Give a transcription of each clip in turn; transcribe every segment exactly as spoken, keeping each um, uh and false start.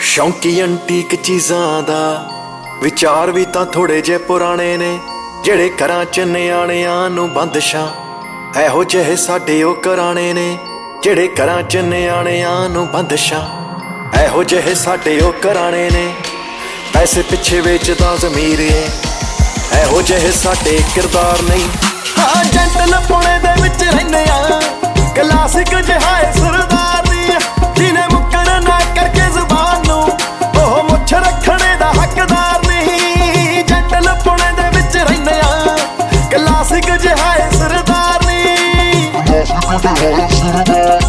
शौकी antique चीज़ां दा विचार भी तां थोड़े जे पुराने ने जेड़े घरां च निआणिआं नूं बंदिशां एहो जिहे साडे ओ घराणे ने जेड़े घरां च निआणिआं नूं बंदिशां एहो जिहे साडे ओ घराणे ने पैसे पिछे वेचदा ज़मीर ए एहो जिहे साडे किरदार नहीं हाँ जंटल पुणे दे विच रहिंदे आ क्लासिक जिहा सरदार दी जिने मुक्कर ना करके ज़ुबान नूं ओह मुछ रखणे दा हकदार नहीं जंटल पुणे दे विच रहिंदे आ क्लासिक जिहा सरदार नी क्लासिक जिहा सरदार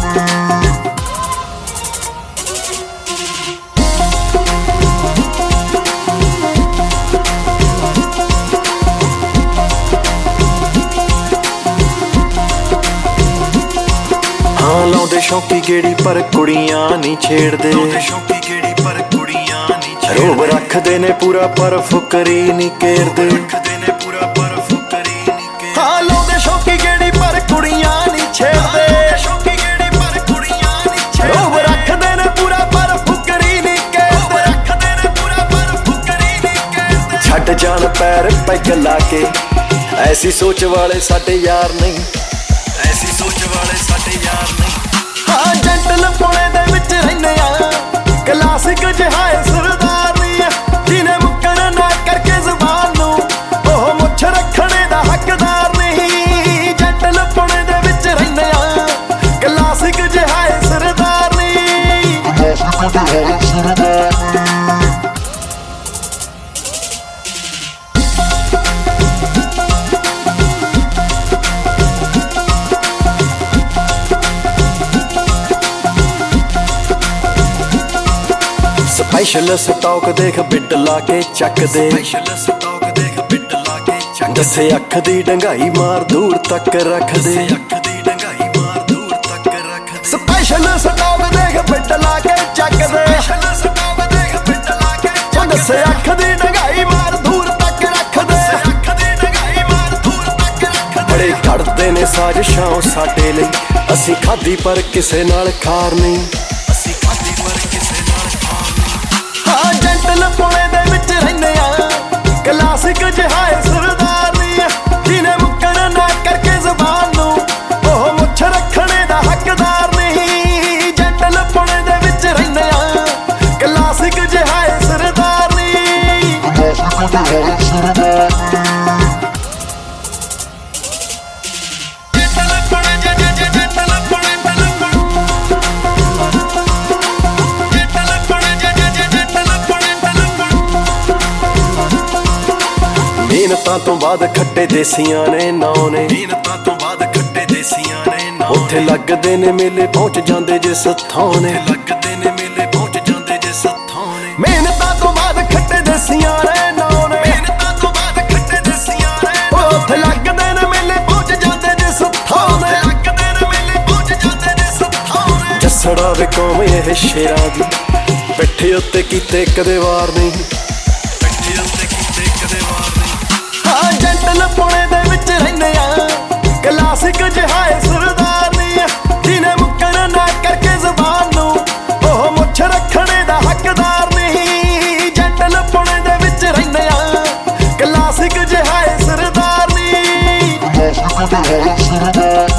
हाँ लाउंदे शौकी गेड़ी पर कुड़ियां नहीं छेड़दे शौकी गेड़ी पर कुड़ियां नहीं छेड़दे रोब रखदे ने पूरा पर फुकरी नहीं केरदे रखदे ने पूरा पर फुकरी नहीं केरदे हाँ लाउंदे शौकी गेड़ी पर कुड़ियां नहीं छेड़दे शौकी गेड़ी पर कुड़ियां नहीं छेड़दे रोब रखदे ने पूरा पर फुकरी नहीं केरदे रखदे ने पूरा पर फुकरी नहीं केरदे छड्ड जान पैर पैग ला के ऐसी सोच वाले साडे यार नहीं ऐसी सोच वाले साडे यार नहीं हाँ जंटल पुणे दे विच रहिंदे आ क्लासिक जिहा सरदार नी जिने मुक्कर ना करके ज़ुबान नूं ओह मुछ रखणे दा हकदार नहीं जंटल पुणे दे विच रहिंदे आ क्लासिक जिहा सरदार नी क्लासिक जिहा सरदार स्पेशल स्टॉक देख बिट ला के चक दे स्पेशल स्टॉक देख बिट ला के चक दसे अख दी डंगाई मार दूर तक रख दे अख दी डंगाई मार दूर तक रख दे स्पेशल स्टॉक देख बिट ला के चक दे स्पेशल स्टॉक देख बिट ला के चक दसे अख दी डंगाई मार दूर तक रख दे अख दी डंगाई मार दूर तक रख दे बड़े घड़दे ने साजिशां साडे लई असीं खाधी पर किसे नाल खार नहीं असीं खाधी पर किसे हाँ जंटल पुणे दे विच रहिंदे आ क्लासिक जिहा सरदार नी जिने मुक्कर ना करके ज़ुबान नूं ओह मुछ रखणे दा हकदार नहीं जंटल पुणे दे विच रहिंदे आ क्लासिक जिहा सरदार नी क्लासिक जिहा सरदार मेहनतां तो बाद खट्टे देसियां ने नौ ने मेहनतां तो बाद खट्टे देसियां ने नौ उत्थे लगदे ने मेले पहुंच जांदे जिस थां ने लगदे ने मेले पहुंच जांदे जिस थां ने मेहनतां तो बाद खट्टे देसियां ने नौ ने मेहनतां तो बाद खट्टे देसियां ने उत्थे लगदे ने मेले पहुंच जांदे जिस थां ने लगदे ने मेले पहुंच जांदे जिस थां ने जसड़ा वे कौम ये शेरां दी पिट्ठे उत्ते कीते कदे वार नहीं पिट्ठे उत्ते कीते कदे वार हाँ जंटल पुणे दे विच रहिंदे आ क्लासिक जिहा सरदार नी जिने मुक्कर ना करके ज़ुबान नूं ओह मुछ रखणे दा हकदार नहीं जंटल पुणे दे विच रहिंदे आ क्लासिक जिहा सरदार नी क्लासिक जिहा सरदार